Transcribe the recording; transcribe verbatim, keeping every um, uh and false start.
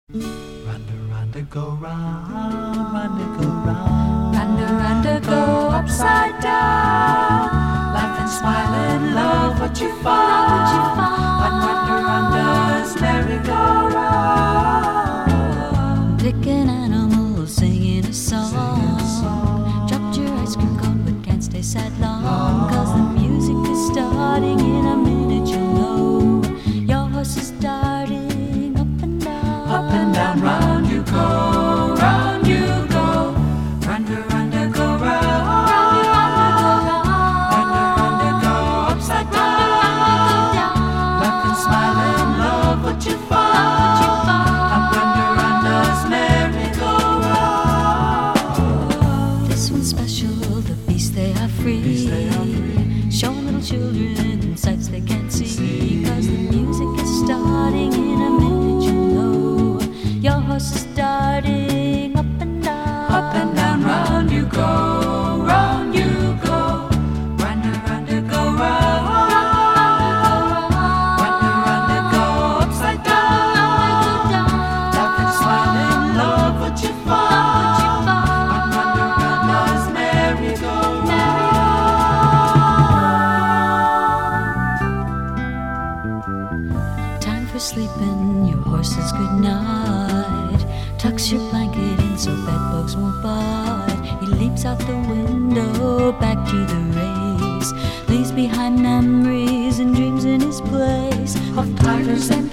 Runda, runda, go round, runda, go round. Runda, runda, go upside down. Laugh and smile and love what you find. On Runda, runda's merry-go-round. Pick an animal, singing a song. Dropped your ice cream cone, but can't stay sad long. Cause the music is starting in a minute, you'll know. Your horse is starting up and down. Up and down, round you go, round you go. Runda, runda, go round. Runda, runda, go upside down. Laugh and smile and love what you find. On Runda, runda's merry-go-round. This one's special, the beasts they are free. Showing little children sights they can't see. Cause the music is starting in a minute, you know. Your horse is starting up and down. Up and down, round you go, round you go. Runda, runda, go round. Runda, runda, go upside down. Laugh and smile and love what you find. On Runda, runda's merry-go-round. Time for sleeping, your horse says good night. Tucks your blanket in so bedbugs won't bite. He leaps out the window, back to the race. Leaves behind memories and dreams in his place Of tigers and